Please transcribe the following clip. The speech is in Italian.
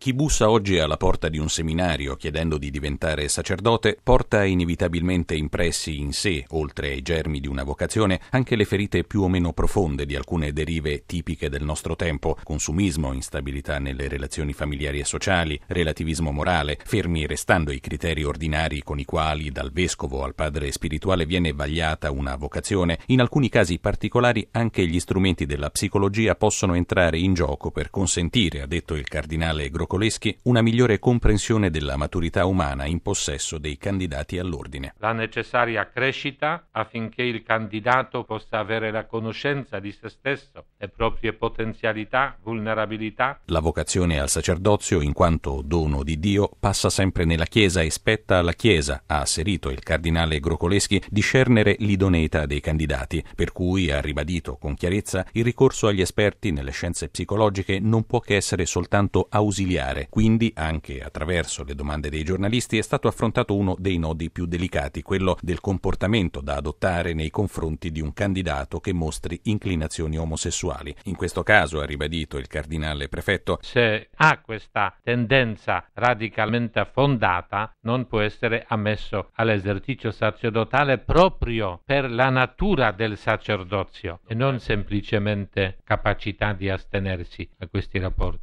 Chi bussa oggi alla porta di un seminario chiedendo di diventare sacerdote porta inevitabilmente impressi in sé, oltre ai germi di una vocazione, anche le ferite più o meno profonde di alcune derive tipiche del nostro tempo: consumismo, instabilità nelle relazioni familiari e sociali, relativismo morale, fermi restando i criteri ordinari con i quali dal vescovo al padre spirituale viene vagliata una vocazione. In alcuni casi particolari anche gli strumenti della psicologia possono entrare in gioco per consentire, ha detto il cardinale Grocoleschi, una migliore comprensione della maturità umana in possesso dei candidati all'ordine. La necessaria crescita affinché il candidato possa avere la conoscenza di se stesso, le proprie potenzialità, vulnerabilità. La vocazione al sacerdozio, in quanto dono di Dio, passa sempre nella Chiesa e spetta alla Chiesa, ha asserito il cardinale Grocoleschi, discernere l'idoneità dei candidati, per cui ha ribadito con chiarezza il ricorso agli esperti nelle scienze psicologiche non può che essere soltanto ausiliare. Quindi, anche attraverso le domande dei giornalisti, è stato affrontato uno dei nodi più delicati, quello del comportamento da adottare nei confronti di un candidato che mostri inclinazioni omosessuali. In questo caso, ha ribadito il cardinale prefetto, se ha questa tendenza radicalmente fondata, non può essere ammesso all'esercizio sacerdotale proprio per la natura del sacerdozio e non semplicemente capacità di astenersi a questi rapporti.